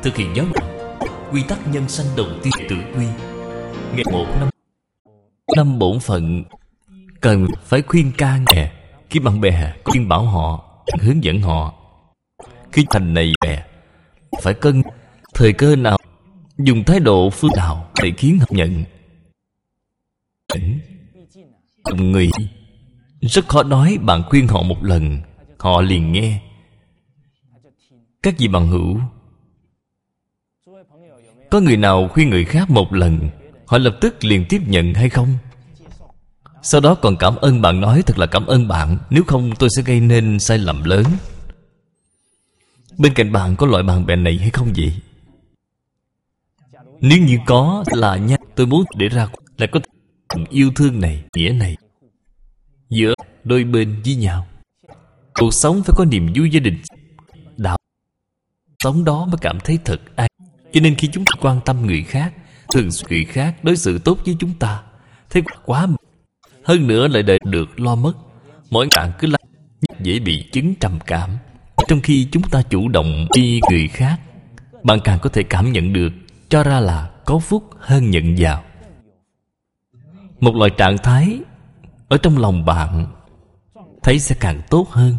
thực hiện giáo dục. Quy tắc nhân sanh đầu tiên tự quy. Ngày 1 năm bổn phận cần phải khuyên can bè. Khi bạn bè khuyên bảo họ, hướng dẫn họ. Khi thành này bè phải cân thời cơ nào, dùng thái độ phương nào để khiến họ nhận. Người rất khó nói bạn khuyên họ một lần họ liền nghe. Các vị bằng hữu, có người nào khuyên người khác một lần họ lập tức liền tiếp nhận hay không? Sau đó còn cảm ơn bạn, nói thật là cảm ơn bạn, nếu không tôi sẽ gây nên sai lầm lớn. Bên cạnh bạn có loại bạn bè này hay không vậy? Nếu như có là nha, tôi muốn để ra là có yêu thương này, nghĩa này giữa đôi bên với nhau. Cuộc sống phải có niềm vui gia đình, đạo sống đó mới cảm thấy thật an. Cho nên khi chúng ta quan tâm người khác, thường xuyên người khác đối xử tốt với chúng ta, thế quá hơn nữa lại đợi được lo mất. Mỗi bạn cứ dễ bị chứng trầm cảm. Trong khi chúng ta chủ động đi người khác, bạn càng có thể cảm nhận được, cho ra là có phúc hơn nhận vào. Một loại trạng thái ở trong lòng bạn thấy sẽ càng tốt hơn.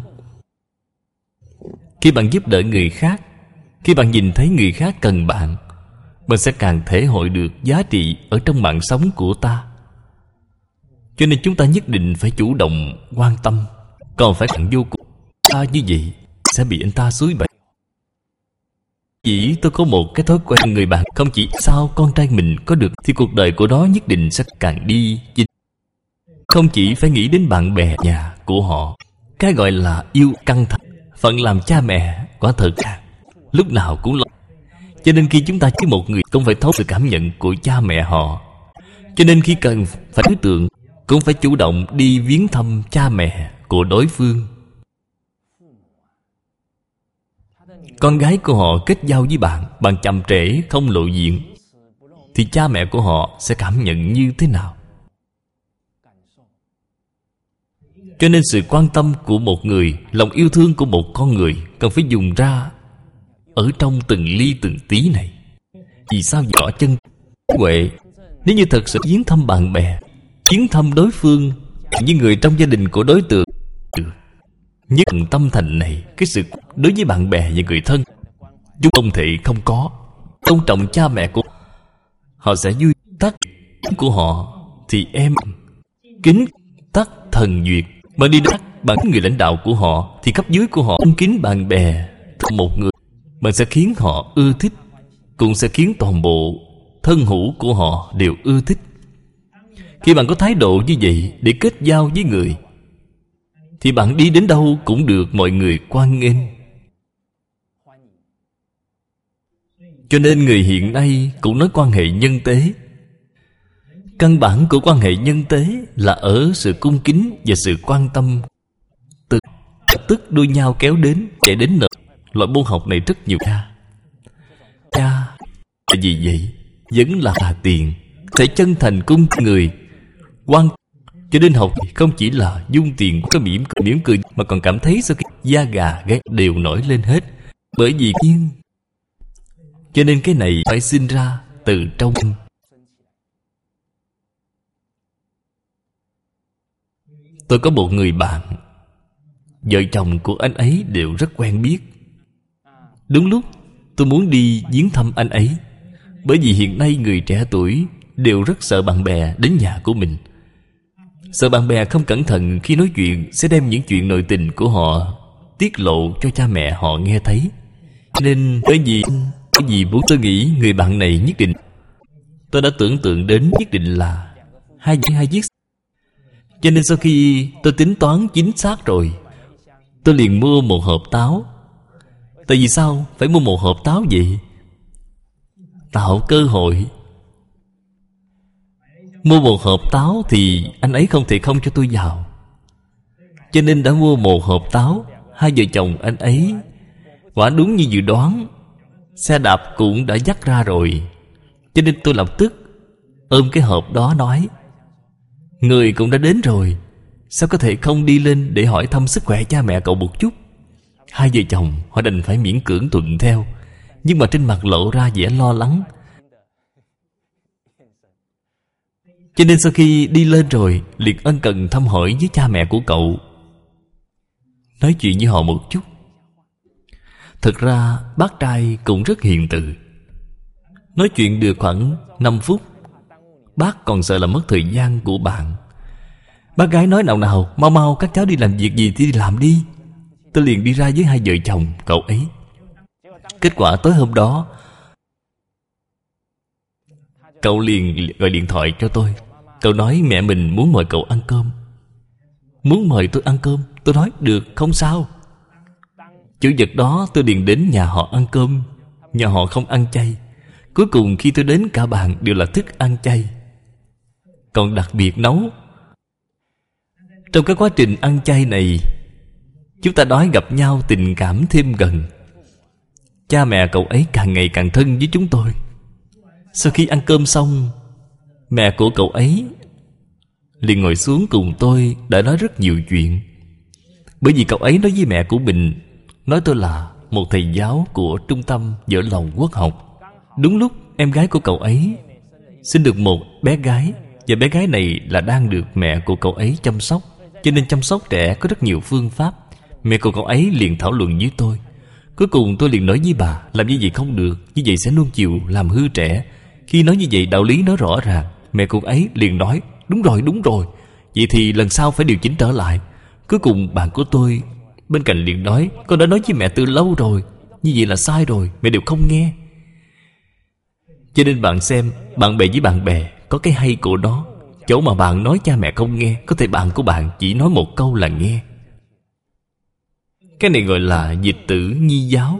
Khi bạn giúp đỡ người khác, khi bạn nhìn thấy người khác cần bạn, bạn sẽ càng thể hội được giá trị ở trong mạng sống của ta. Cho nên chúng ta nhất định phải chủ động quan tâm. Còn phải thẳng vô cùng ta như vậy sẽ bị anh ta xúi bậy. Chỉ tôi có một cái thói quen, người bạn không chỉ sao con trai mình có được thì cuộc đời của nó nhất định sẽ càng đi. Không chỉ phải nghĩ đến bạn bè nhà của họ. Cái gọi là yêu căng thẳng, phận làm cha mẹ quả thật lúc nào cũng lo. Cho nên khi chúng ta với một người cũng phải thấu sự cảm nhận của cha mẹ họ. Cho nên khi cần phải đối tượng cũng phải chủ động đi viếng thăm cha mẹ của đối phương. Con gái của họ kết giao với bạn, bạn chậm trễ không lộ diện, thì cha mẹ của họ sẽ cảm nhận như thế nào? Cho nên sự quan tâm của một người, lòng yêu thương của một con người cần phải dùng ra ở trong từng ly từng tí này. Vì sao rõ chân huệ? Nếu như thật sự viếng thăm bạn bè, viếng thăm đối phương như người trong gia đình của đối tượng, nhất tâm thành này, cái sự đối với bạn bè và người thân chúng không thể không có. Tôn trọng cha mẹ của họ sẽ vui tắc của họ, thì em kính tắc thần duyệt. Mà đi đắc bằng người lãnh đạo của họ, thì cấp dưới của họ tôn kính bạn bè một người, bạn sẽ khiến họ ưa thích, cũng sẽ khiến toàn bộ thân hữu của họ đều ưa thích. Khi bạn có thái độ như vậy để kết giao với người, thì bạn đi đến đâu cũng được mọi người hoan nghênh. Cho nên người hiện nay cũng nói quan hệ nhân tế. Căn bản của quan hệ nhân tế là ở sự cung kính và sự quan tâm. Từ tức đua nhau kéo đến, kể đến nợ. Loại môn học này rất nhiều cha là gì vậy? Vẫn là tiền. Phải chân thành cung người quan. Cho nên học không chỉ là dung tiền, có mỉm cười, mà còn cảm thấy sau khi da gà gáy đều nổi lên hết. Bởi vì nhiên. Cho nên cái này phải sinh ra từ trong. Tôi có một người bạn, vợ chồng của anh ấy đều rất quen biết. Đúng lúc tôi muốn đi viếng thăm anh ấy, bởi vì hiện nay người trẻ tuổi đều rất sợ bạn bè đến nhà của mình. Sợ bạn bè không cẩn thận khi nói chuyện sẽ đem những chuyện nội tình của họ tiết lộ cho cha mẹ họ nghe thấy. Nên cái gì bố tôi nghĩ người bạn này nhất định, tôi đã tưởng tượng đến nhất định là hai chiếc. Cho nên sau khi tôi tính toán chính xác rồi, tôi liền mua một hộp táo. Tại vì sao phải mua một hộp táo vậy? Tạo cơ hội. Mua một hộp táo thì anh ấy không thể không cho tôi vào. Cho nên đã mua một hộp táo. Hai vợ chồng anh ấy quả đúng như dự đoán, xe đạp cũng đã dắt ra rồi. Cho nên tôi lập tức ôm cái hộp đó nói, người cũng đã đến rồi, sao có thể không đi lên để hỏi thăm sức khỏe cha mẹ cậu một chút? Hai vợ chồng họ đành phải miễn cưỡng thuận theo. nhưng mà trên mặt lộ ra vẻ lo lắng. Cho nên sau khi đi lên rồi, liền ân cần thăm hỏi với cha mẹ của cậu, nói chuyện với họ một chút. Thực ra bác trai cũng rất hiền từ. Nói chuyện được khoảng 5 phút, bác còn sợ là mất thời gian của bạn. Bác gái nói nào nào, mau mau các cháu đi làm việc gì thì đi làm đi. Tôi liền đi ra với hai vợ chồng cậu ấy. Kết quả tối hôm đó, cậu liền gọi điện thoại cho tôi. Cậu nói mẹ mình muốn mời cậu ăn cơm. Muốn mời tôi ăn cơm. Tôi nói được, không sao. Chủ nhật đó tôi liền đến nhà họ ăn cơm. Nhà họ không ăn chay. Cuối cùng khi tôi đến, cả bàn đều là thức ăn chay, còn đặc biệt nấu. Trong cái quá trình ăn chay này, chúng ta nói gặp nhau tình cảm thêm gần. Cha mẹ cậu ấy càng ngày càng thân với chúng tôi. Sau khi ăn cơm xong, mẹ của cậu ấy liền ngồi xuống cùng tôi, đã nói rất nhiều chuyện. Bởi vì cậu ấy nói với mẹ của mình, nói tôi là một thầy giáo của trung tâm vỡ lòng quốc học. Đúng lúc em gái của cậu ấy sinh được một bé gái, và bé gái này là đang được mẹ của cậu ấy chăm sóc. Cho nên chăm sóc trẻ có rất nhiều phương pháp. Mẹ của cậu ấy liền thảo luận với tôi. Cuối cùng tôi liền nói với bà, làm như vậy không được, như vậy sẽ nuông chiều làm hư trẻ. Khi nói như vậy đạo lý nó rõ ràng. Mẹ cô ấy liền nói, đúng rồi, vậy thì lần sau phải điều chỉnh trở lại. Cuối cùng bạn của tôi bên cạnh liền nói, con đã nói với mẹ từ lâu rồi, như vậy là sai rồi, mẹ đều không nghe. Cho nên bạn xem, bạn bè với bạn bè có cái hay của nó. Chỗ mà bạn nói cha mẹ không nghe, có thể bạn của bạn chỉ nói một câu là nghe. Cái này gọi là dịch tử nhi giáo.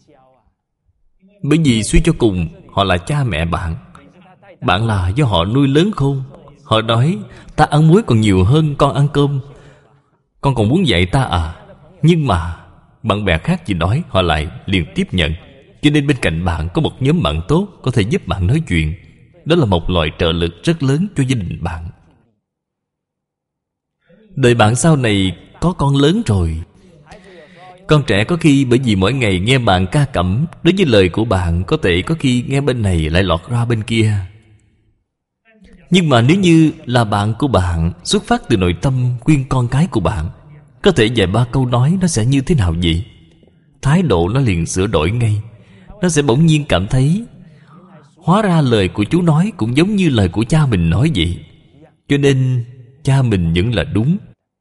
Bởi vì suy cho cùng, họ là cha mẹ bạn. Bạn là do họ nuôi lớn khôn. Họ nói, ta ăn muối còn nhiều hơn con ăn cơm, con còn muốn dạy ta à. Nhưng mà bạn bè khác chỉ nói, họ lại liền tiếp nhận. Cho nên bên cạnh bạn có một nhóm bạn tốt, có thể giúp bạn nói chuyện. Đó là một loại trợ lực rất lớn cho gia đình bạn. Đời bạn sau này có con lớn rồi, con trẻ có khi bởi vì mỗi ngày nghe bạn ca cẩm, đối với lời của bạn có thể có khi nghe bên này lại lọt ra bên kia. Nhưng mà nếu như là bạn của bạn, xuất phát từ nội tâm khuyên con cái của bạn, có thể vài ba câu nói nó sẽ như thế nào vậy? Thái độ nó liền sửa đổi ngay. Nó sẽ bỗng nhiên cảm thấy, hóa ra lời của chú nói cũng giống như lời của cha mình nói vậy. Cho nên cha mình vẫn là đúng.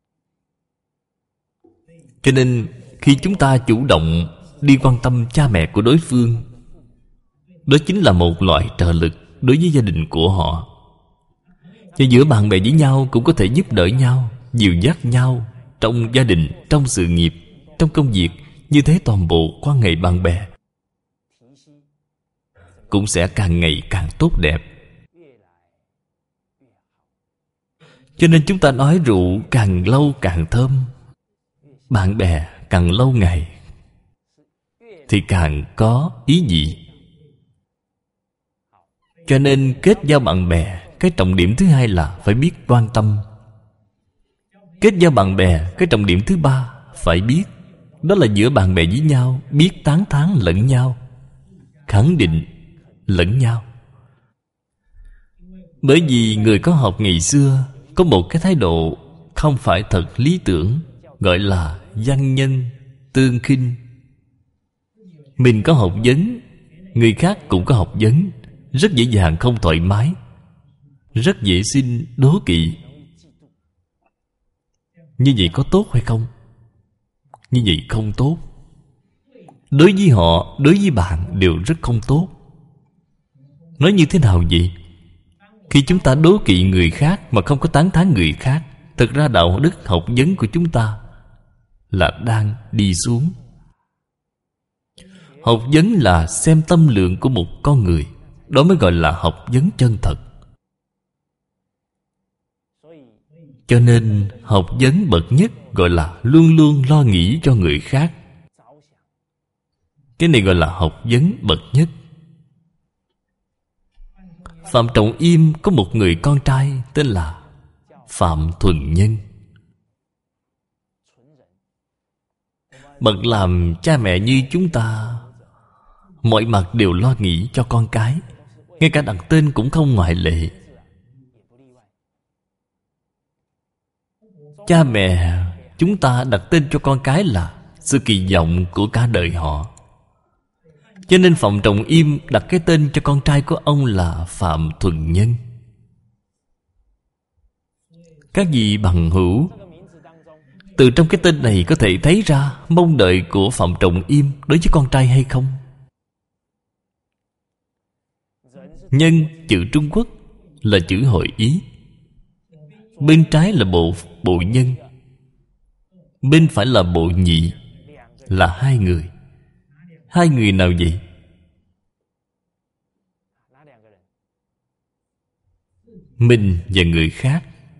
Cho nên khi chúng ta chủ động đi quan tâm cha mẹ của đối phương, đó chính là một loại trợ lực đối với gia đình của họ. Và giữa bạn bè với nhau cũng có thể giúp đỡ nhau, dìu dắt nhau trong gia đình, trong sự nghiệp, trong công việc. Như thế toàn bộ quan hệ bạn bè cũng sẽ càng ngày càng tốt đẹp. Cho nên chúng ta nói rượu càng lâu càng thơm, bạn bè càng lâu ngày thì càng có ý vị. Cho nên kết giao bạn bè, cái trọng điểm thứ hai là phải biết quan tâm. Kết giao bạn bè, cái trọng điểm thứ ba phải biết, đó là giữa bạn bè với nhau biết tán thán lẫn nhau, khẳng định lẫn nhau. Bởi vì người có học ngày xưa có một cái thái độ không phải thật lý tưởng, gọi là văn nhân tương khinh. Mình có học vấn, người khác cũng có học vấn, rất dễ dàng không thoải mái, rất dễ sinh đố kỵ. Như vậy có tốt hay không? Như vậy không tốt. Đối với họ, đối với bạn đều rất không tốt. Nói như thế nào vậy? Khi chúng ta đố kỵ người khác mà không có tán thán người khác, thực ra đạo đức học vấn của chúng ta là đang đi xuống. Học vấn là xem tâm lượng của một con người, đó mới gọi là học vấn chân thật. Cho nên học vấn bậc nhất gọi là luôn luôn lo nghĩ cho người khác. Cái này gọi là học vấn bậc nhất. Phạm Trọng Im có một người con trai tên là Phạm Thuần Nhân. Bậc làm cha mẹ như chúng ta, mọi mặt đều lo nghĩ cho con cái. Ngay cả đặt tên cũng không ngoại lệ. Cha mẹ chúng ta đặt tên cho con cái là sự kỳ vọng của cả đời họ. Cho nên Phạm Trọng Im đặt cái tên cho con trai của ông là Phạm Thuần Nhân. Các vị bằng hữu, từ trong cái tên này có thể thấy ra mong đợi của Phạm Trọng Im đối với con trai hay không? Nhân chữ Trung Quốc là chữ hội ý. Bên trái là bộ nhân, bên phải là bộ nhị, là hai người. Hai người nào vậy? Mình và người khác.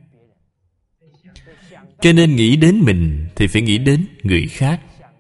Cho nên nghĩ đến mình thì phải nghĩ đến người khác.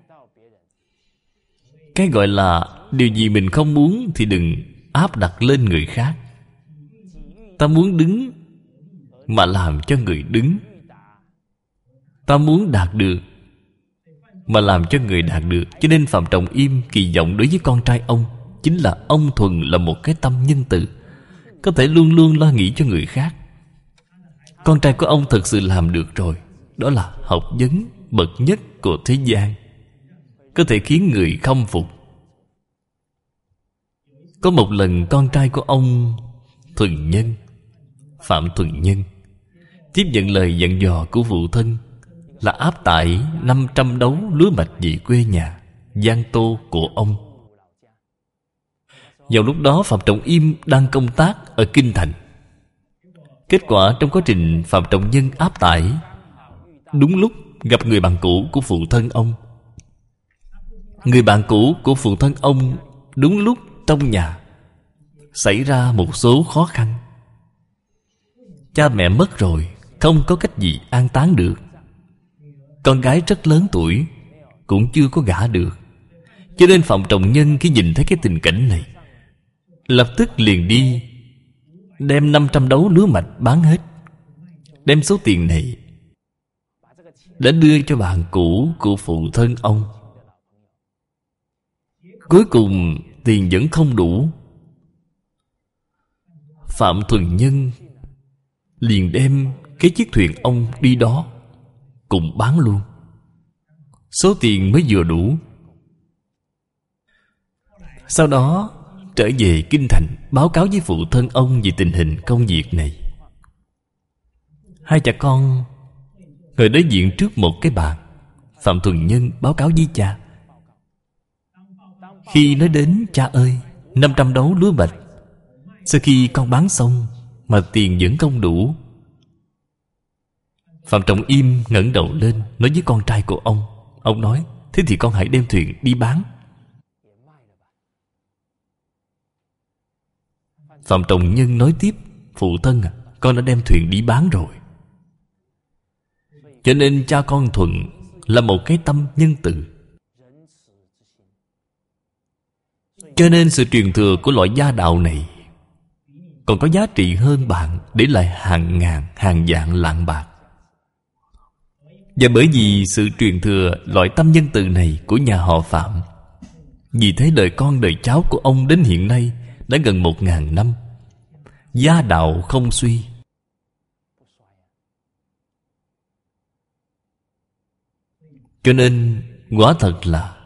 Cái gọi là điều gì mình không muốn thì đừng áp đặt lên người khác. Ta muốn đứng mà làm cho người đứng. Ta muốn đạt được mà làm cho người đạt được. Cho nên Phạm Trọng Im kỳ vọng đối với con trai ông chính là ông thuần là một cái tâm nhân từ, có thể luôn luôn lo nghĩ cho người khác. Con trai của ông thực sự làm được rồi. Đó là học vấn bậc nhất của thế gian, có thể khiến người khâm phục. Có một lần con trai của ông Thuần Nhân, Phạm Thuần Nhân, tiếp nhận lời dặn dò của phụ thân là áp tải 500 đấu lúa mạch về quê nhà Giang Tô của ông. Vào lúc đó Phạm Trọng Im đang công tác ở Kinh Thành. Kết quả trong quá trình Phạm Trọng Nhân áp tải, đúng lúc gặp người bạn cũ của phụ thân ông. Người bạn cũ của phụ thân ông đúng lúc trong nhà xảy ra một số khó khăn. Cha mẹ mất rồi, không có cách gì an táng được. Con gái rất lớn tuổi, cũng chưa có gả được. Cho nên Phạm Trọng Nhân khi nhìn thấy cái tình cảnh này, lập tức liền đi đem 500 đấu lúa mạch bán hết, đem số tiền này đã đưa cho bạn cũ của phụ thân ông. Cuối cùng tiền vẫn không đủ. Phạm Thuần Nhân liền đem cái chiếc thuyền ông đi đó cùng bán luôn. Số tiền mới vừa đủ. Sau đó trở về Kinh Thành báo cáo với phụ thân ông về tình hình công việc này. Hai cha con ngồi đối diện trước một cái bàn. Phạm Thuần Nhân báo cáo với cha. Khi nói đến cha ơi, 500 đấu lúa mạch, sau khi con bán xong mà tiền vẫn không đủ. Phạm Trọng Im ngẩng đầu lên nói với con trai của ông. Ông nói, thế thì con hãy đem thuyền đi bán. Phạm Trọng Nhân nói tiếp, phụ thân à, con đã đem thuyền đi bán rồi. Cho nên cha con Thuần là một cái tâm nhân từ. Cho nên sự truyền thừa của loại gia đạo này còn có giá trị hơn bạn để lại hàng ngàn, hàng vạn lạng bạc. Và bởi vì sự truyền thừa loại tâm nhân từ này của nhà họ Phạm, vì thế đời con đời cháu của ông đến hiện nay đã gần 1000 năm, gia đạo không suy. Cho nên quả thật là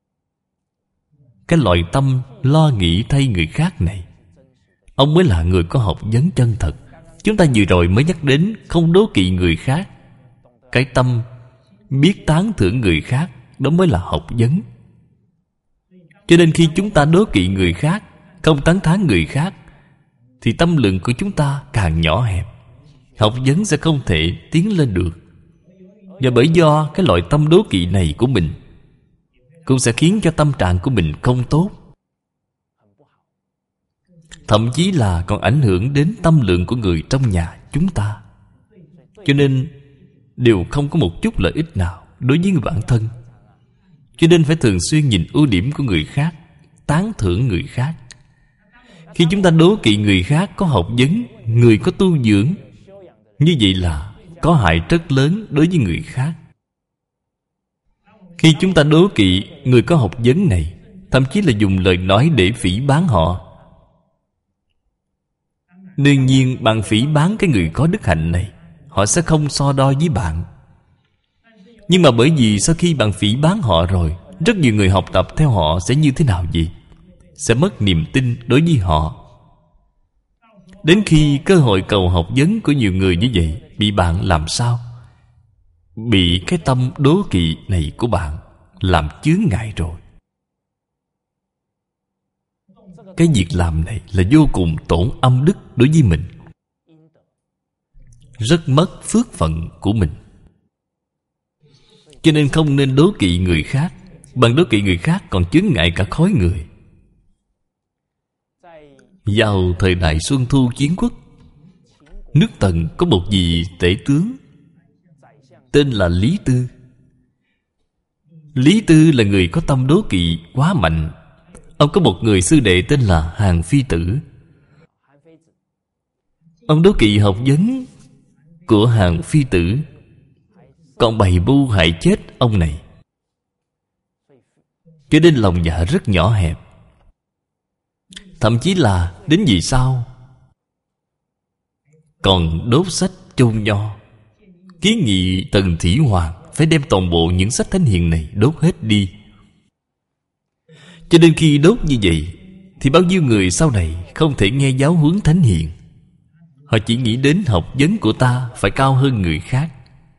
cái loại tâm lo nghĩ thay người khác này, ông mới là người có học vấn chân thật. Chúng ta vừa rồi mới nhắc đến không đố kỵ người khác. Cái tâm biết tán thưởng người khác, đó mới là học vấn. Cho nên khi chúng ta đố kỵ người khác, không tán thán người khác, thì tâm lượng của chúng ta càng nhỏ hẹp, học vấn sẽ không thể tiến lên được. Và bởi do cái loại tâm đố kỵ này của mình, cũng sẽ khiến cho tâm trạng của mình không tốt, thậm chí là còn ảnh hưởng đến tâm lượng của người trong nhà chúng ta. Cho nên đều không có một chút lợi ích nào đối với người bản thân. Cho nên phải thường xuyên nhìn ưu điểm của người khác, tán thưởng người khác. Khi chúng ta đố kỵ người khác có học vấn, người có tu dưỡng, như vậy là có hại rất lớn đối với người khác. Khi chúng ta đố kỵ người có học vấn này, thậm chí là dùng lời nói để phỉ báng họ. Đương nhiên bạn phỉ báng cái người có đức hạnh này, họ sẽ không so đo với bạn. Nhưng mà bởi vì sau khi bạn phỉ báng họ rồi, rất nhiều người học tập theo họ sẽ như thế nào vậy? Sẽ mất niềm tin đối với họ. Đến khi cơ hội cầu học vấn của nhiều người như vậy bị bạn làm sao? Bị cái tâm đố kỵ này của bạn làm chướng ngại rồi. Cái việc làm này là vô cùng tổn âm đức đối với mình, rất mất phước phận của mình. Cho nên không nên đố kỵ người khác. Bằng đố kỵ người khác còn chướng ngại cả khối người. Vào thời đại Xuân Thu Chiến Quốc, nước Tần có một vị tể tướng tên là Lý Tư. Lý Tư là người có tâm đố kỵ quá mạnh. Ông có một người sư đệ tên là Hàn Phi Tử. Ông đố kỵ học vấn của Hàn Phi Tử, còn bày mưu hại chết ông này. Cho nên lòng dạ rất nhỏ hẹp. Thậm chí là đến vì sao còn đốt sách chôn nho, kiến nghị Tần Thủy Hoàng phải đem toàn bộ những sách thánh hiền này đốt hết đi. Cho nên khi đốt như vậy thì bao nhiêu người sau này không thể nghe giáo huấn thánh hiền. Họ chỉ nghĩ đến học vấn của ta phải cao hơn người khác.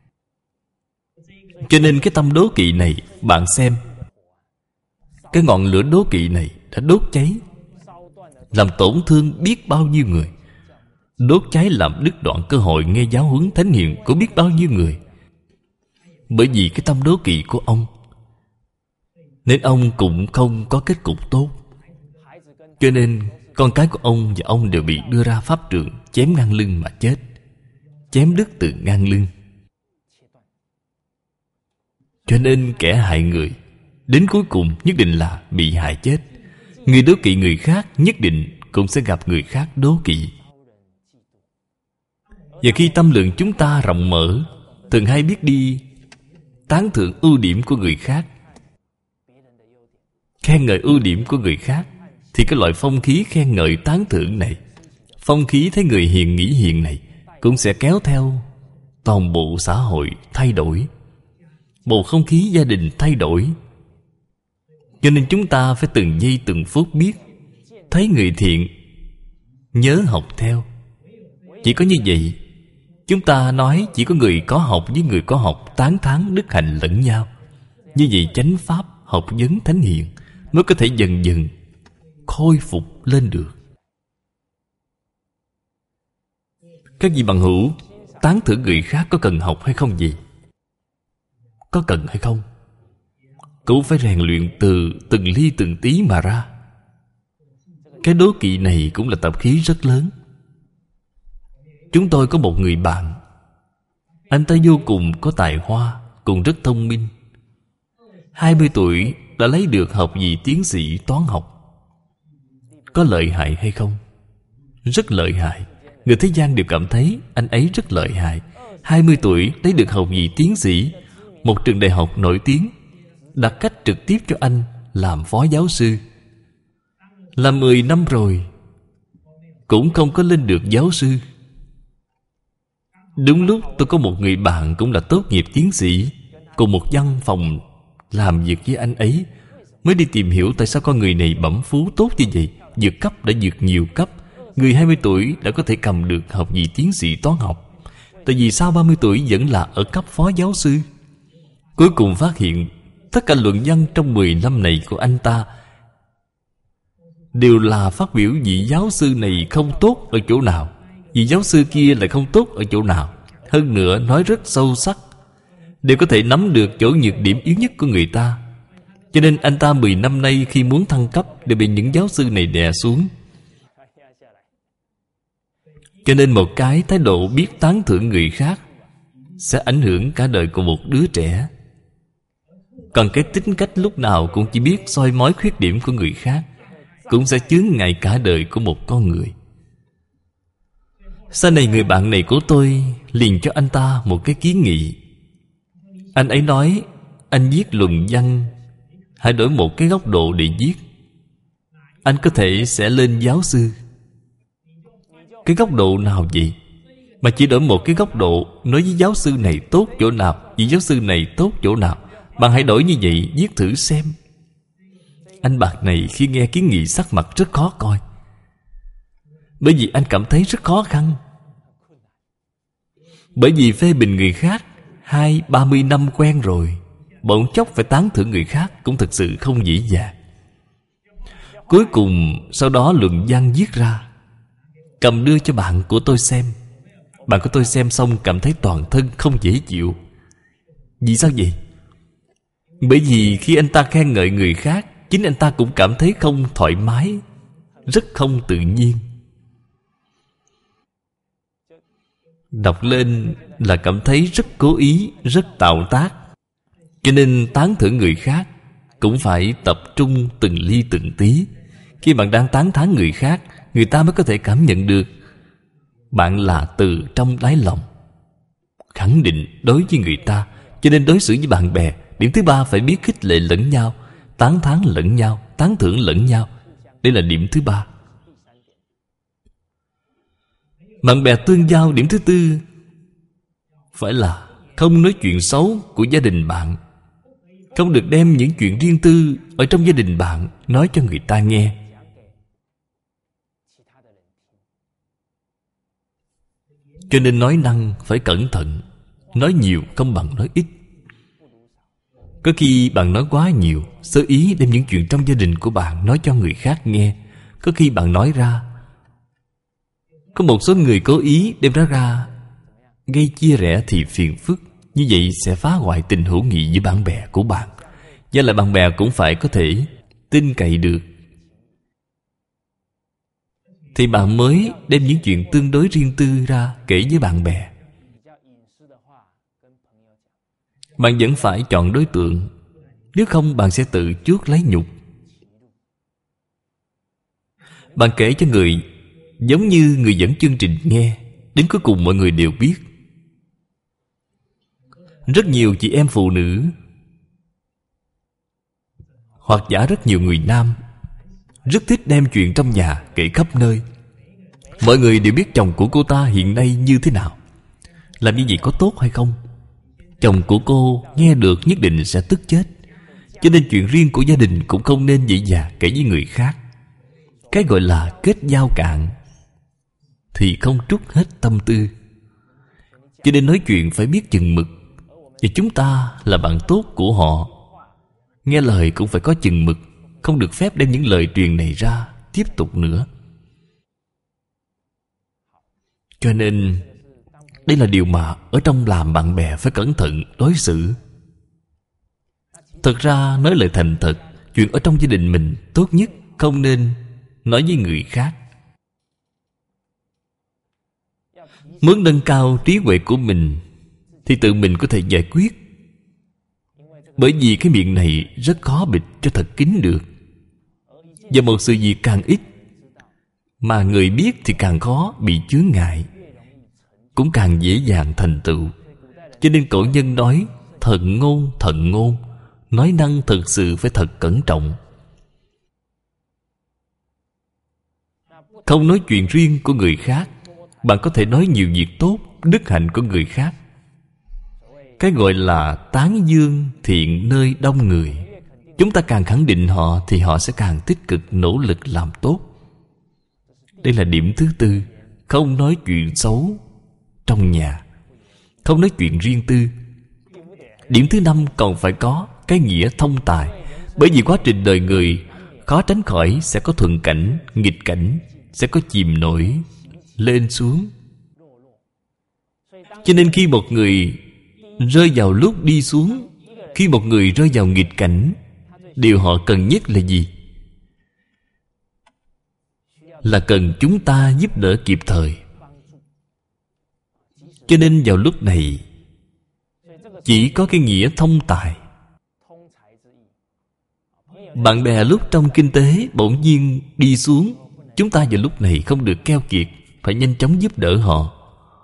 Cho nên cái tâm đố kỵ này, bạn xem, cái ngọn lửa đố kỵ này đã đốt cháy, làm tổn thương biết bao nhiêu người. Đốt cháy làm đứt đoạn cơ hội nghe giáo huấn thánh hiền của biết bao nhiêu người. Bởi vì cái tâm đố kỵ của ông, nên ông cũng không có kết cục tốt. Cho nên con cái của ông và ông đều bị đưa ra pháp trường chém ngang lưng mà chết. Chém đứt từ ngang lưng. Cho nên kẻ hại người đến cuối cùng nhất định là bị hại chết. Người đố kỵ người khác nhất định cũng sẽ gặp người khác đố kỵ. Và khi tâm lượng chúng ta rộng mở, thường hay biết đi tán thưởng ưu điểm của người khác, khen ngợi ưu điểm của người khác, thì cái loại phong khí khen ngợi tán thưởng này, phong khí thấy người hiền nghĩ hiền này, cũng sẽ kéo theo toàn bộ xã hội thay đổi, bầu không khí gia đình thay đổi. Cho nên chúng ta phải từng giây từng phút biết, thấy người thiện nhớ học theo. Chỉ có như vậy, chúng ta nói chỉ có người có học với người có học tán thán đức hạnh lẫn nhau. Như vậy chánh pháp, học vấn thánh hiền mới có thể dần dần khôi phục lên được. Các vị bằng hữu, tán thưởng người khác có cần học hay không gì? Có cần hay không? Cũng phải rèn luyện từ từng ly từng tí mà ra. Cái đố kỵ này cũng là tập khí rất lớn. Chúng tôi có một người bạn, anh ta vô cùng có tài hoa, cũng rất thông minh. 20 tuổi đã lấy được học vị tiến sĩ toán học. Có lợi hại hay không? Rất lợi hại. Người thế gian đều cảm thấy anh ấy rất lợi hại. 20 tuổi lấy được học vị tiến sĩ, một trường đại học nổi tiếng đặt cách trực tiếp cho anh làm phó giáo sư. Làm 10 năm rồi cũng không có lên được giáo sư. Đúng lúc tôi có một người bạn cũng là tốt nghiệp tiến sĩ, cùng một văn phòng làm việc với anh ấy, mới đi tìm hiểu tại sao con người này bẩm phú tốt như vậy, vượt cấp đã vượt nhiều cấp. Người 20 tuổi đã có thể cầm được học vị tiến sĩ toán học, tại vì sau 30 tuổi vẫn là ở cấp phó giáo sư. Cuối cùng phát hiện tất cả luận văn trong 10 năm này của anh ta đều là phát biểu vị giáo sư này không tốt ở chỗ nào, vị giáo sư kia lại không tốt ở chỗ nào. Hơn nữa nói rất sâu sắc, đều có thể nắm được chỗ nhược điểm yếu nhất của người ta. Cho nên anh ta 10 năm nay khi muốn thăng cấp đều bị những giáo sư này đè xuống. Cho nên một cái thái độ biết tán thưởng người khác sẽ ảnh hưởng cả đời của một đứa trẻ. Còn cái tính cách lúc nào cũng chỉ biết soi mói khuyết điểm của người khác cũng sẽ chướng ngại cả đời của một con người. Sau này người bạn này của tôi liền cho anh ta một cái kiến nghị. Anh ấy nói, anh viết luận văn hãy đổi một cái góc độ để viết. anh có thể sẽ lên giáo sư. Cái góc độ nào vậy? Mà chỉ đổi một cái góc độ, nói với giáo sư này tốt chỗ nào, vị giáo sư này tốt chỗ nào. Bạn hãy đổi như vậy, viết thử xem. Anh bạn này khi nghe kiến nghị sắc mặt rất khó coi, bởi vì anh cảm thấy rất khó khăn. Bởi vì phê bình người khác 20-30 năm quen rồi, bỗng chốc phải tán thưởng người khác cũng thật sự không dễ dàng. Cuối cùng sau đó luận văn viết ra, cầm đưa cho bạn của tôi xem. Bạn của tôi xem xong cảm thấy toàn thân không dễ chịu. Vì sao vậy? Bởi vì khi anh ta khen ngợi người khác, chính anh ta cũng cảm thấy không thoải mái, rất không tự nhiên. Đọc lên là cảm thấy rất cố ý, rất tạo tác. Cho nên tán thưởng người khác cũng phải tập trung từng ly từng tí. Khi bạn đang tán thán người khác, người ta mới có thể cảm nhận được bạn là từ trong đáy lòng, khẳng định đối với người ta. Cho nên đối xử với bạn bè, điểm thứ ba phải biết khích lệ lẫn nhau, tán thán lẫn nhau, tán thưởng lẫn nhau. Đây là điểm thứ ba. Bạn bè tương giao, điểm thứ tư phải là không nói chuyện xấu của gia đình bạn. Không được đem những chuyện riêng tư ở trong gia đình bạn nói cho người ta nghe. Cho nên nói năng phải cẩn thận. Nói nhiều không bằng nói ít. Có khi bạn nói quá nhiều, sơ ý đem những chuyện trong gia đình của bạn nói cho người khác nghe. Có khi bạn nói ra, có một số người cố ý đem nó ra gây chia rẽ thì phiền phức. Như vậy sẽ phá hoại tình hữu nghị với bạn bè của bạn. Và lại bạn bè cũng phải có thể tin cậy được, thì bạn mới đem những chuyện tương đối riêng tư ra kể với bạn bè. Bạn vẫn phải chọn đối tượng, nếu không bạn sẽ tự chuốc lấy nhục. Bạn kể cho người giống như người dẫn chương trình nghe, đến cuối cùng mọi người đều biết. Rất nhiều chị em phụ nữ, hoặc giả rất nhiều người nam, rất thích đem chuyện trong nhà kể khắp nơi. Mọi người đều biết chồng của cô ta hiện nay như thế nào, làm như vậy có tốt hay không. Chồng của cô nghe được nhất định sẽ tức chết. Cho nên chuyện riêng của gia đình cũng không nên dễ dàng kể với người khác. Cái gọi là kết giao cạn thì không trút hết tâm tư. Cho nên nói chuyện phải biết chừng mực. Và chúng ta là bạn tốt của họ, nghe lời cũng phải có chừng mực, không được phép đem những lời truyền này ra tiếp tục nữa. Cho nên đây là điều mà ở trong làm bạn bè phải cẩn thận đối xử. Thật ra nói lời thành thật, chuyện ở trong gia đình mình tốt nhất không nên nói với người khác. Muốn nâng cao trí huệ của mình thì tự mình có thể giải quyết. Bởi vì cái miệng này rất khó bịt cho thật kín được. Và một sự việc càng ít mà người biết thì càng khó bị chướng ngại, cũng càng dễ dàng thành tựu. Cho nên cổ nhân nói thận ngôn, thận ngôn. Nói năng thật sự phải thật cẩn trọng. Không nói chuyện riêng của người khác, bạn có thể nói nhiều việc tốt, đức hạnh của người khác. Cái gọi là tán dương thiện nơi đông người. Chúng ta càng khẳng định họ thì họ sẽ càng tích cực nỗ lực làm tốt. Đây là điểm thứ tư. Không nói chuyện xấu trong nhà, không nói chuyện riêng tư. Điểm thứ năm còn phải có cái nghĩa thông tài. Bởi vì quá trình đời người khó tránh khỏi sẽ có thuận cảnh, nghịch cảnh, sẽ có chìm nổi, lên xuống. Cho nên khi một người rơi vào lúc đi xuống, khi một người rơi vào nghịch cảnh, điều họ cần nhất là gì? Là cần chúng ta giúp đỡ kịp thời. Cho nên vào lúc này chỉ có cái nghĩa thông tài. Bạn bè lúc trong kinh tế bỗng nhiên đi xuống, chúng ta vào lúc này không được keo kiệt, phải nhanh chóng giúp đỡ họ.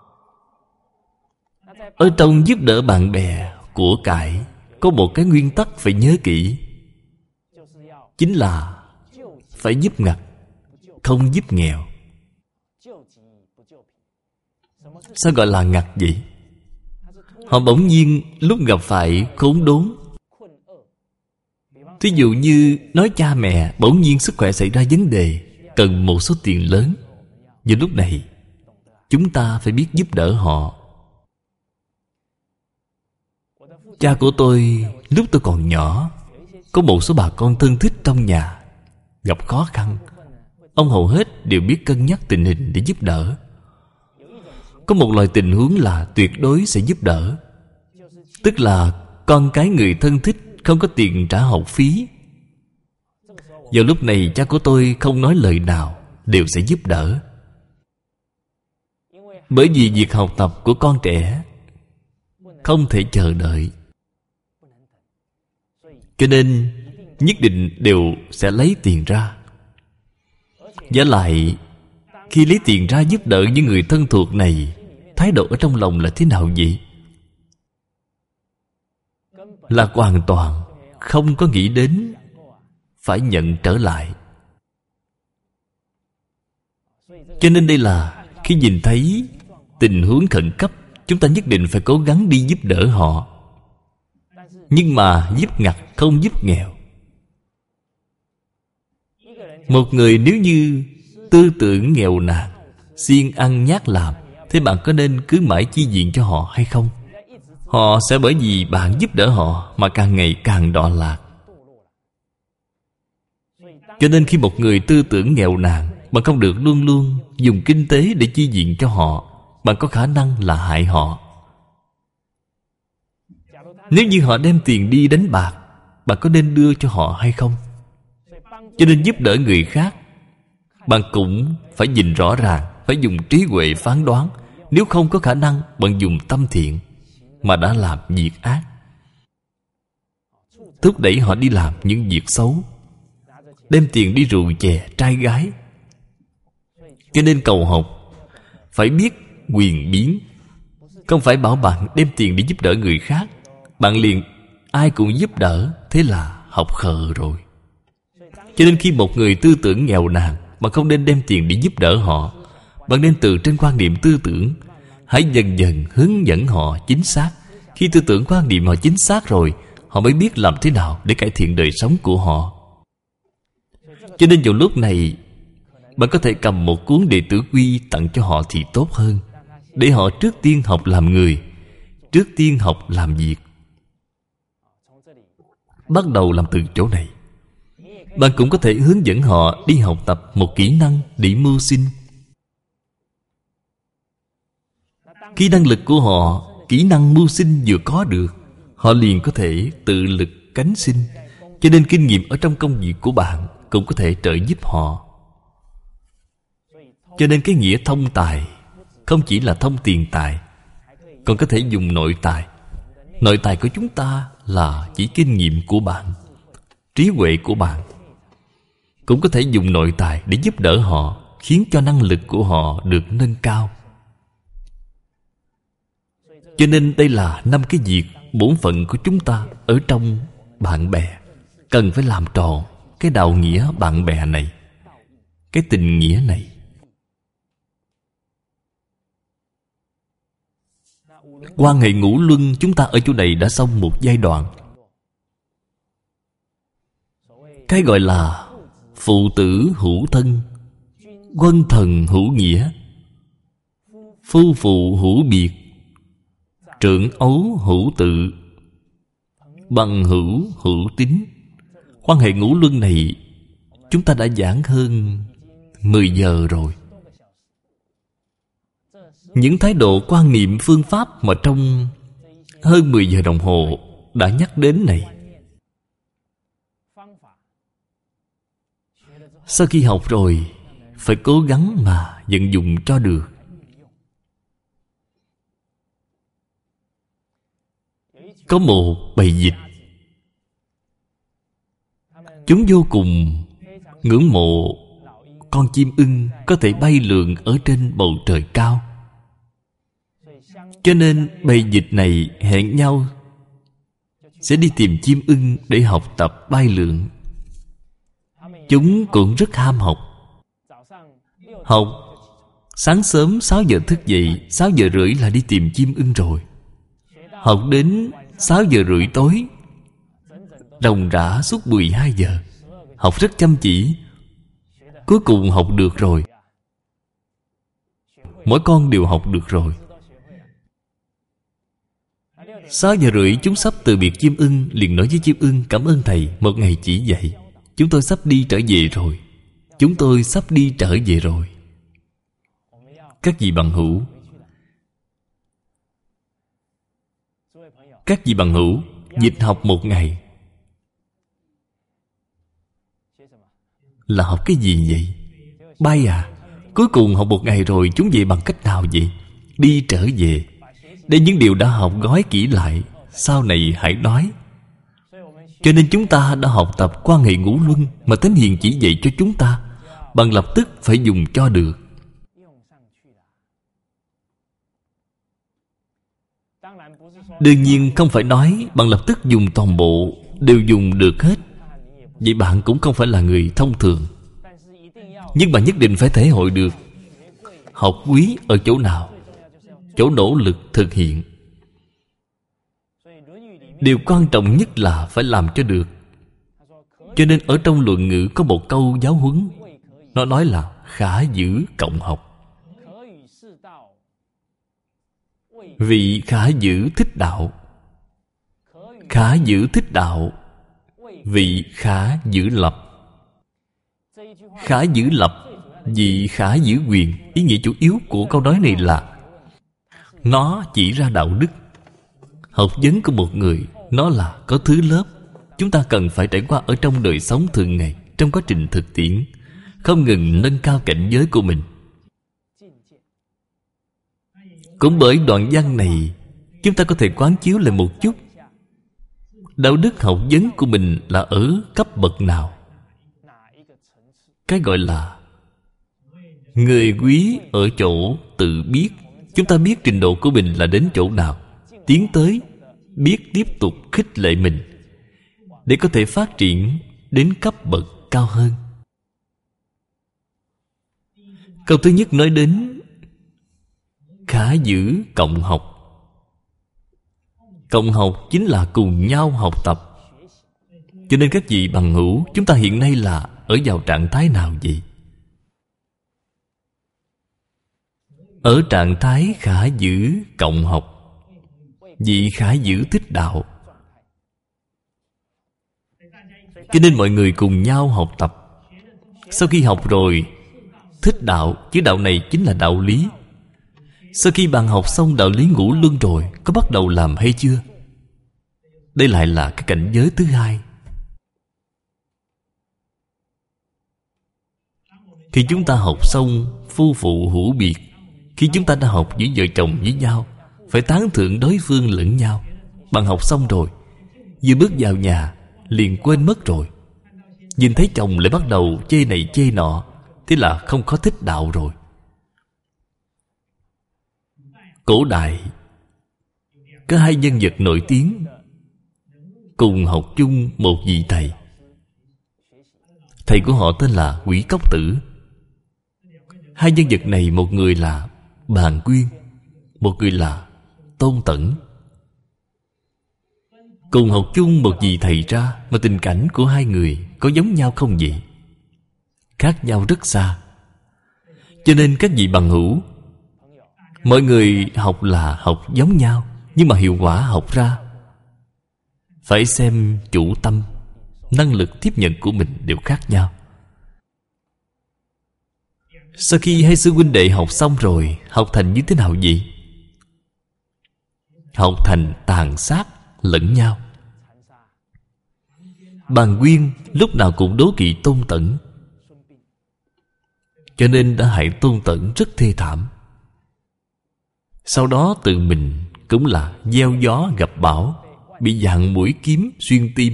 Ở trong giúp đỡ bạn bè, của cải, có một cái nguyên tắc phải nhớ kỹ, chính là phải giúp ngặt, không giúp nghèo. Sao gọi là ngặt vậy? Họ bỗng nhiên lúc gặp phải khốn đốn. Thí dụ như nói cha mẹ bỗng nhiên sức khỏe xảy ra vấn đề, cần một số tiền lớn. Vào lúc này chúng ta phải biết giúp đỡ họ. Cha của tôi lúc tôi còn nhỏ, có một số bà con thân thích trong nhà gặp khó khăn, ông hầu hết đều biết cân nhắc tình hình để giúp đỡ. Có một loại tình huống là tuyệt đối sẽ giúp đỡ, tức là con cái người thân thích không có tiền trả học phí. Vào lúc này cha của tôi không nói lời nào, đều sẽ giúp đỡ. Bởi vì việc học tập của con trẻ không thể chờ đợi, cho nên nhất định đều sẽ lấy tiền ra. Và lại khi lấy tiền ra giúp đỡ những người thân thuộc này, thái độ ở trong lòng là thế nào vậy? Là hoàn toàn không có nghĩ đến phải nhận trở lại. Cho nên đây là khi nhìn thấy tình huống khẩn cấp, chúng ta nhất định phải cố gắng đi giúp đỡ họ. Nhưng mà giúp ngặt không giúp nghèo. Một người nếu như tư tưởng nghèo nàn, siêng ăn nhát làm, thế bạn có nên cứ mãi chi viện cho họ hay không? Họ sẽ bởi vì bạn giúp đỡ họ mà càng ngày càng đọa lạc. Cho nên khi một người tư tưởng nghèo nàn, bạn không được luôn luôn dùng kinh tế để chi viện cho họ. Bạn có khả năng là hại họ. Nếu như họ đem tiền đi đánh bạc, bạn có nên đưa cho họ hay không? Cho nên giúp đỡ người khác, bạn cũng phải nhìn rõ ràng, phải dùng trí huệ phán đoán. Nếu không có khả năng, bạn dùng tâm thiện mà đã làm việc ác, thúc đẩy họ đi làm những việc xấu, đem tiền đi rượu chè trai gái. Cho nên cầu học phải biết quyền biến. Không phải bảo bạn đem tiền để giúp đỡ người khác, bạn liền ai cũng giúp đỡ, thế là học khờ rồi. Cho nên khi một người tư tưởng nghèo nàn, bạn không nên đem tiền để giúp đỡ họ. Bạn nên từ trên quan niệm tư tưởng, hãy dần dần hướng dẫn họ chính xác. Khi tư tưởng quan niệm họ chính xác rồi, họ mới biết làm thế nào để cải thiện đời sống của họ. Cho nên vào lúc này, bạn có thể cầm một cuốn đệ tử quy tặng cho họ thì tốt hơn, để họ trước tiên học làm người, trước tiên học làm việc. Bắt đầu làm từ chỗ này. Bạn cũng có thể hướng dẫn họ đi học tập một kỹ năng để mưu sinh. Khi năng lực của họ, kỹ năng mưu sinh vừa có được, họ liền có thể tự lực cánh sinh. Cho nên kinh nghiệm ở trong công việc của bạn cũng có thể trợ giúp họ. Cho nên cái nghĩa thông tài không chỉ là thông tiền tài, còn có thể dùng nội tài. Nội tài của chúng ta là chỉ kinh nghiệm của bạn, trí huệ của bạn. Cũng có thể dùng nội tài để giúp đỡ họ, khiến cho năng lực của họ được nâng cao. Cho nên đây là 5 cái việc bổn phận của chúng ta ở trong bạn bè. Cần phải làm tròn cái đạo nghĩa bạn bè này, cái tình nghĩa này. Quan hệ ngũ luân chúng ta ở chỗ này đã xong một giai đoạn. Cái gọi là phụ tử hữu thân, quân thần hữu nghĩa, phu phụ hữu biệt, trưởng ấu hữu tự, bằng hữu hữu tín. Quan hệ ngũ luân này chúng ta đã giảng hơn 10 giờ rồi. Những thái độ quan niệm phương pháp mà trong hơn 10 giờ đồng hồ đã nhắc đến này, sau khi học rồi phải cố gắng mà vận dụng cho được. Có một bầy vịt, chúng vô cùng ngưỡng mộ con chim ưng có thể bay lượn ở trên bầu trời cao. Cho nên bầy vịt này hẹn nhau sẽ đi tìm chim ưng để học tập bay lượn. chúng cũng rất ham học. Học sáng sớm 6 giờ thức dậy, 6 giờ rưỡi là đi tìm chim ưng rồi. Học đến 6 giờ rưỡi tối, ròng rã suốt 12 giờ. Học rất chăm chỉ. Cuối cùng học được rồi. Mỗi con đều học được rồi. 6 giờ rưỡi chúng sắp từ biệt chim ưng, liền nói với chim ưng: cảm ơn thầy, một ngày chỉ dạy. Chúng tôi sắp đi trở về rồi. Chúng tôi sắp đi trở về rồi. Các vị bằng hữu, các vị bằng hữu, dịch học một ngày là học cái gì vậy? Bay à? Cuối cùng học một ngày rồi, chúng về bằng cách nào vậy? Đi trở về. Để những điều đã học gói kỹ lại, sau này hãy nói. Cho nên chúng ta đã học tập quan hệ ngũ luân mà Thánh Hiền chỉ dạy cho chúng ta, bạn lập tức phải dùng cho được. Đương nhiên không phải nói bạn lập tức dùng toàn bộ đều dùng được hết. Vậy bạn cũng không phải là người thông thường. Nhưng bạn nhất định phải thể hội được học quý ở chỗ nào, chỗ nỗ lực thực hiện. Điều quan trọng nhất là phải làm cho được. Cho nên ở trong luận ngữ có một câu giáo huấn, nó nói là khả giữ cộng học. Vị khả giữ thích đạo. Khả giữ thích đạo, vị khả giữ lập. Khả giữ lập, vị khả giữ quyền. Ý nghĩa chủ yếu của câu nói này là nó chỉ ra đạo đức. Học vấn của một người, nó là có thứ lớp chúng ta cần phải trải qua ở trong đời sống thường ngày, trong quá trình thực tiễn, không ngừng nâng cao cảnh giới của mình. Cũng bởi đoạn văn này, chúng ta có thể quán chiếu lại một chút đạo đức học vấn của mình là ở cấp bậc nào. Cái gọi là người quý ở chỗ tự biết. Chúng ta biết trình độ của mình là đến chỗ nào, tiến tới biết tiếp tục khích lệ mình để có thể phát triển đến cấp bậc cao hơn. Câu thứ nhất nói đến khả giữ cộng học. Cộng học chính là cùng nhau học tập. Cho nên các vị bằng hữu, chúng ta hiện nay là ở vào trạng thái nào vậy? Ở trạng thái khả giữ cộng học, vị khả giữ thích đạo. Cho nên mọi người cùng nhau học tập. Sau khi học rồi, thích đạo, chứ đạo này chính là đạo lý. Sau khi bạn học xong đạo lý ngũ luân rồi, có bắt đầu làm hay chưa? Đây lại là cái cảnh giới thứ hai. Khi chúng ta học xong phu phụ hữu biệt, khi chúng ta đã học với vợ chồng với nhau, phải tán thưởng đối phương lẫn nhau. Bạn học xong rồi, vừa bước vào nhà liền quên mất rồi. Nhìn thấy chồng lại bắt đầu chê này chê nọ, thế là không có thích đạo rồi. Cổ đại có hai nhân vật nổi tiếng cùng học chung một vị thầy. Thầy của họ tên là Quỷ Cốc Tử. Hai nhân vật này, một người là Bàn Quyên, một người là Tôn Tẩn. Cùng học chung một vị thầy ra mà tình cảnh của hai người có giống nhau không vậy? Khác nhau rất xa. Cho nên các vị bằng hữu, mọi người học là học giống nhau, nhưng mà hiệu quả học ra phải xem chủ tâm, năng lực tiếp nhận của mình đều khác nhau. Sau khi hai sư huynh đệ học xong rồi, học thành như thế nào vậy? Học thành tàn sát lẫn nhau. Bàn Quyên lúc nào cũng đố kỵ Tôn Tẩn, cho nên đã hại Tôn Tẩn rất thê thảm. Sau đó tự mình cũng là gieo gió gặp bão, bị dạn mũi kiếm xuyên tim.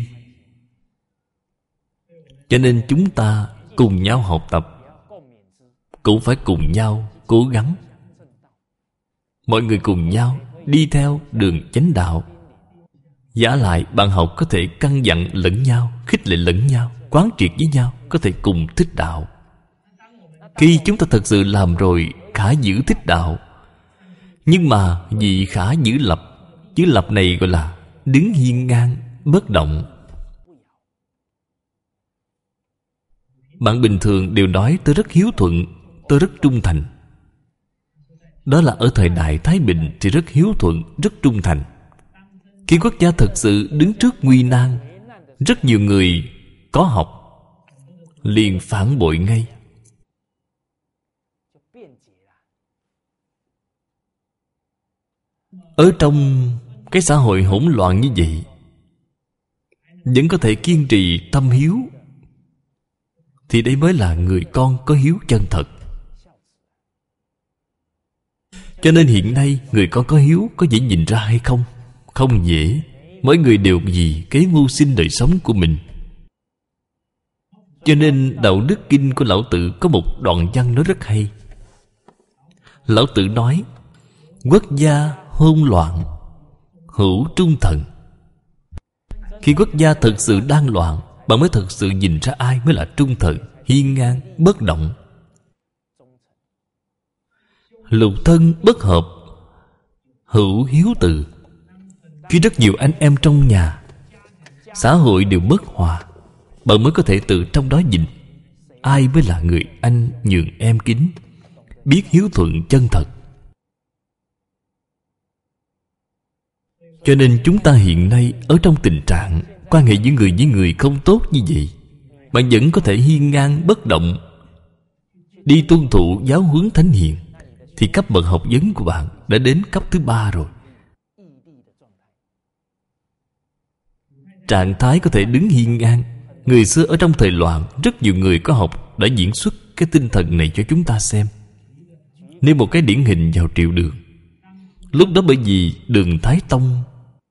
Cho nên chúng ta cùng nhau học tập, cũng phải cùng nhau cố gắng. Mọi người cùng nhau đi theo đường chánh đạo. Giả lại bạn học có thể căn dặn lẫn nhau, khích lệ lẫn nhau, quán triệt với nhau, có thể cùng thích đạo. Khi chúng ta thật sự làm rồi, khả giữ thích đạo. Nhưng mà vì khả giữ lập, giữ lập này gọi là đứng hiên ngang, bất động. Bạn bình thường đều nói tôi rất hiếu thuận, tôi rất trung thành. Đó là ở thời đại Thái Bình thì rất hiếu thuận, rất trung thành. Khi quốc gia thật sự đứng trước nguy nan, rất nhiều người có học liền phản bội ngay. Ở trong cái xã hội hỗn loạn như vậy, vẫn có thể kiên trì tâm hiếu, thì đây mới là người con có hiếu chân thật. Cho nên hiện nay người con có hiếu có dễ nhìn ra hay không? Không dễ. Mỗi người đều vì kế mưu sinh đời sống của mình. Cho nên Đạo Đức Kinh của Lão Tử có một đoạn văn nói rất hay. Lão Tử nói: quốc gia hỗn loạn, hữu trung thần. Khi quốc gia thực sự đang loạn, bạn mới thực sự nhìn ra ai mới là trung thần, hiên ngang, bất động. Lục thân bất hợp, hữu hiếu từ. Khi rất nhiều anh em trong nhà, xã hội đều bất hòa, bạn mới có thể từ trong đó nhìn ai mới là người anh nhường em kính, biết hiếu thuận chân thật. Cho nên chúng ta hiện nay ở trong tình trạng quan hệ với người không tốt như vậy, bạn vẫn có thể hiên ngang bất động, đi tuân thụ giáo huấn thánh hiền, thì cấp bậc học vấn của bạn đã đến cấp thứ 3 rồi. Trạng thái có thể đứng hiên ngang. Người xưa ở trong thời loạn, rất nhiều người có học đã diễn xuất cái tinh thần này cho chúng ta xem. Nếu một cái điển hình vào Triệu Đường, lúc đó bởi vì Đường Thái Tông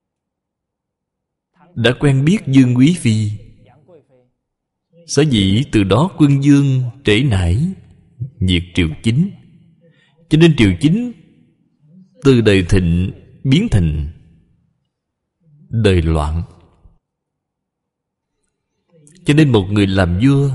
đã quen biết Dương Quý Phi, sở dĩ từ đó quân Dương trễ nải diệt Triều Chính. Cho nên Triều Chính từ đời thịnh biến thành đời loạn. Cho nên một người làm vua,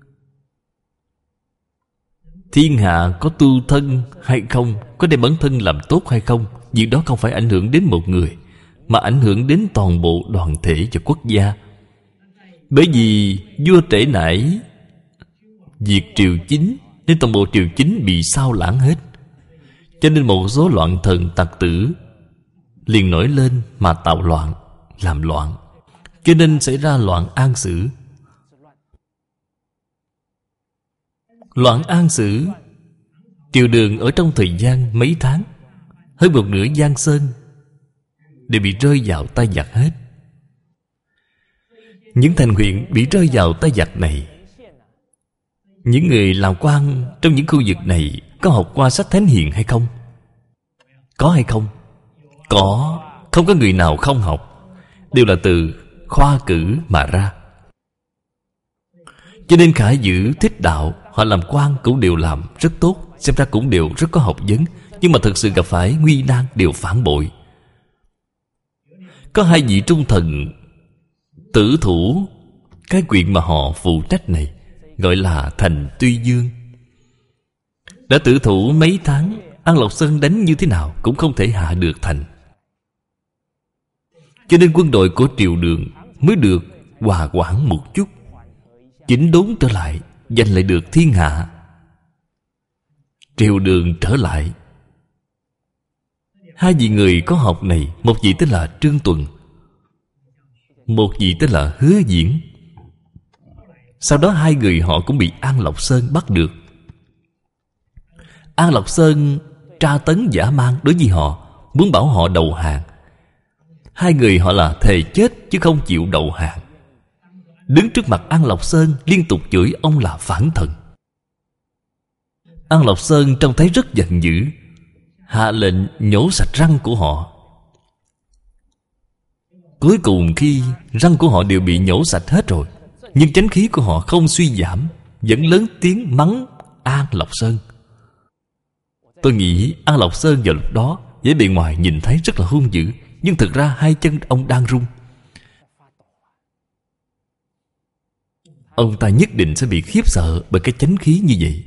thiên hạ có tu thân hay không, có đem bản thân làm tốt hay không, việc đó không phải ảnh hưởng đến một người, mà ảnh hưởng đến toàn bộ đoàn thể và quốc gia. Bởi vì vua trễ nải diệt Triều Chính, nên toàn bộ Triều Chính bị sao lãng hết. Cho nên một số loạn thần tặc tử liền nổi lên mà tạo loạn, làm loạn. Cho nên xảy ra loạn An Sử. Loạn An Sử, Triều Đường ở trong thời gian mấy tháng, hơn một nửa Giang Sơn đều bị rơi vào tay giặc hết. Những thành huyện bị rơi vào tay giặc này, những người làm quan trong những khu vực này có học qua sách thánh hiền hay không? Có hay không? Có. Không có người nào không học, đều là từ khoa cử mà ra. Cho nên khả giữ thích đạo, họ làm quan cũng đều làm rất tốt, xem ra cũng đều rất có học vấn. Nhưng mà thực sự gặp phải nguy nan đều phản bội. Có hai vị trung thần tử thủ cái quyền mà họ phụ trách này, gọi là thành Tuy Dương. Đã tử thủ mấy tháng, An Lộc Sơn đánh như thế nào cũng không thể hạ được thành. Cho nên quân đội của Triều Đường mới được hòa hoãn một chút, chỉnh đốn trở lại, giành lại được thiên hạ. Triều Đường trở lại. Hai vị người có học này, một vị tên là Trương Tuần, một vị tên là Hứa Diễn. Sau đó hai người họ cũng bị An Lộc Sơn bắt được. An Lộc Sơn tra tấn dã man đối với họ, muốn bảo họ đầu hàng. Hai người họ là thề chết chứ không chịu đầu hàng. Đứng trước mặt An Lộc Sơn liên tục chửi ông là phản thần. An Lộc Sơn trông thấy rất giận dữ, hạ lệnh nhổ sạch răng của họ. Cuối cùng khi răng của họ đều bị nhổ sạch hết rồi, nhưng chánh khí của họ không suy giảm, vẫn lớn tiếng mắng An Lộc Sơn. Tôi nghĩ An Lộc Sơn vào lúc đó với bề ngoài nhìn thấy rất là hung dữ, nhưng thực ra hai chân ông đang run. ông ta nhất định sẽ bị khiếp sợ bởi cái chánh khí như vậy.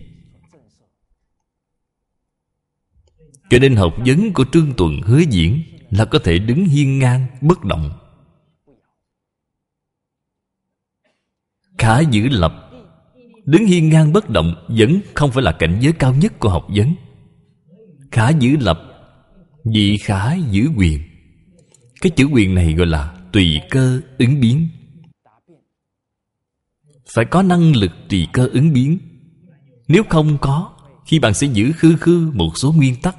Cho nên học vấn của Trương Tuần Hứa Diễn là có thể đứng hiên ngang bất động. Khả giữ lập, đứng hiên ngang bất động vẫn không phải là cảnh giới cao nhất của học vấn. Khả giữ lập, vị khả giữ quyền. Cái chữ quyền này gọi là tùy cơ ứng biến. Phải có năng lực tùy cơ ứng biến. Nếu không có, khi bạn sẽ giữ khư khư một số nguyên tắc.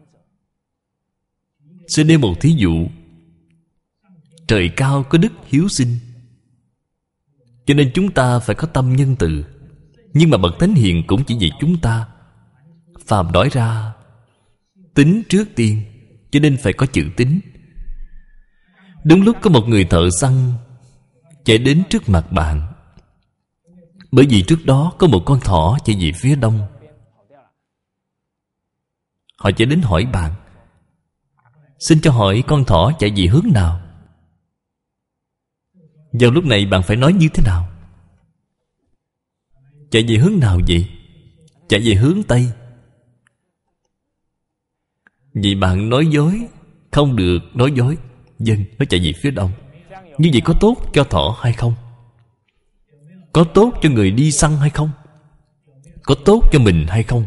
Sẽ nêu một thí dụ. Trời cao có đức hiếu sinh, cho nên chúng ta phải có tâm nhân từ. Nhưng mà bậc thánh hiền cũng chỉ vì chúng ta. Phàm nói ra tính trước tiên, cho nên phải có chữ tính. Đúng lúc có một người thợ săn chạy đến trước mặt bạn, bởi vì trước đó có một con thỏ chạy về phía đông. Họ chạy đến hỏi bạn: xin cho hỏi con thỏ chạy về hướng nào? Vào lúc này bạn phải nói như thế nào? Chạy về hướng nào vậy? Chạy về hướng Tây. Vì bạn nói dối. Không được nói dối. Dân, nó chạy về phía đông. Như vậy có tốt cho thỏ hay không? Có tốt cho người đi săn hay không? Có tốt cho mình hay không?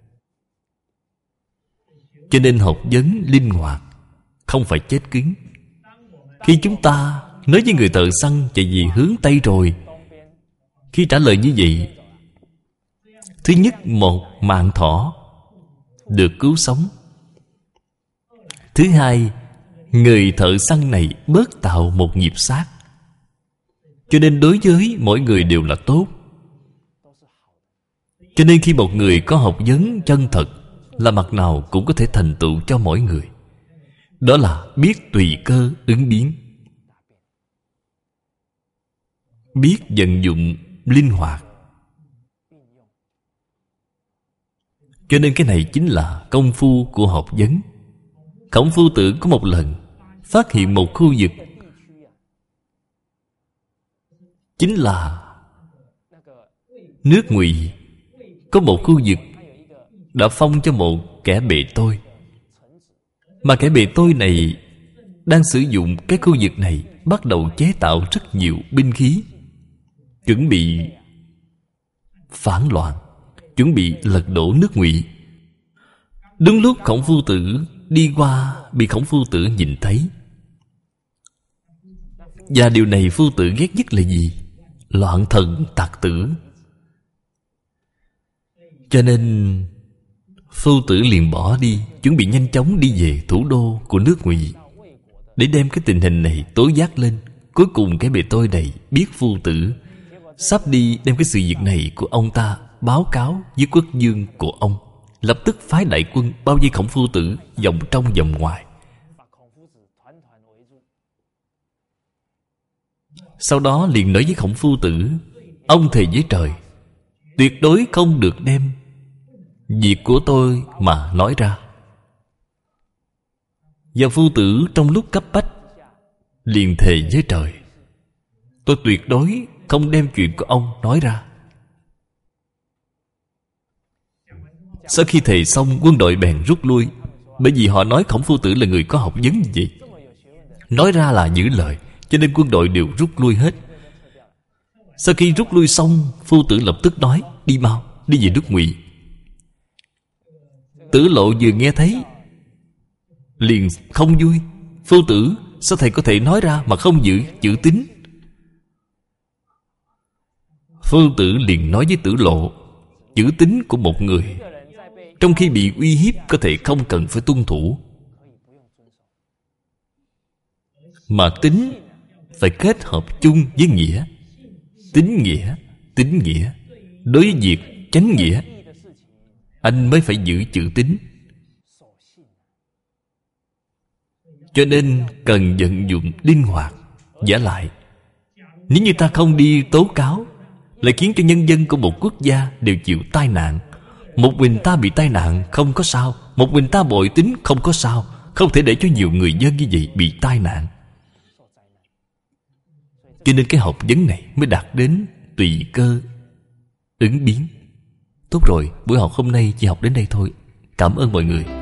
Cho nên học vấn linh hoạt, không phải chết cứng. Khi chúng ta nói với người thợ săn chạy về hướng Tây rồi, khi trả lời như vậy, thứ nhất, một mạng thỏ được cứu sống. Thứ hai, người thợ săn này bớt tạo một nghiệp sát. Cho nên đối với mỗi người đều là tốt. Cho nên khi một người có học vấn chân thật, là mặt nào cũng có thể thành tựu cho mỗi người. Đó là biết tùy cơ ứng biến, biết vận dụng linh hoạt. Cho nên cái này chính là công phu của học vấn. Khổng Phu Tử có một lần phát hiện một khu vực, chính là nước Ngụy. Có một khu vực đã phong cho một kẻ bề tôi, mà kẻ bề tôi này đang sử dụng cái khu vực này bắt đầu chế tạo rất nhiều binh khí, chuẩn bị phản loạn, chuẩn bị lật đổ nước Ngụy. Đúng lúc Khổng Phu Tử đi qua, bị Khổng Phu Tử nhìn thấy. Và điều này Phu Tử ghét nhất là gì? Loạn thần tặc tử. Cho nên Phu Tử liền bỏ đi, chuẩn bị nhanh chóng đi về thủ đô của nước Ngụy, để đem cái tình hình này tố giác lên. Cuối cùng cái bề tôi này biết Phu Tử, sắp đi đem cái sự việc này của ông ta báo cáo với quốc vương của ông. Lập tức phái đại quân bao vây Khổng Phu Tử, vòng trong vòng ngoài. Sau đó liền nói với Khổng Phu Tử: ông thề với trời, tuyệt đối không được đem việc của tôi mà nói ra. Và Phu Tử trong lúc cấp bách liền thề với trời: tôi tuyệt đối không đem chuyện của ông nói ra. Sau khi thề xong, quân đội bèn rút lui, bởi vì họ nói Khổng Phu Tử là người có học vấn như vậy, nói ra là giữ lời, cho nên quân đội đều rút lui hết. Sau khi rút lui xong, Phu Tử lập tức nói: đi mau, đi về nước Ngụy. Tử Lộ vừa nghe thấy liền không vui: Phu Tử, sao thầy có thể nói ra mà không giữ chữ tín? Phu Tử liền nói với Tử Lộ: chữ tín của một người trong khi bị uy hiếp có thể không cần phải tuân thủ, mà tín phải kết hợp chung với nghĩa. Tín nghĩa đối với việc chánh nghĩa, anh mới phải giữ chữ tín. Cho nên cần vận dụng linh hoạt. Vả lại, nếu như ta không đi tố cáo, lại khiến cho nhân dân của một quốc gia đều chịu tai nạn. Một mình ta bị tai nạn không có sao, một mình ta bội tín không có sao. Không thể để cho nhiều người dân như vậy bị tai nạn. Cho nên cái học vấn này mới đạt đến tùy cơ ứng biến. Tốt rồi, buổi học hôm nay chỉ học đến đây thôi. Cảm ơn mọi người.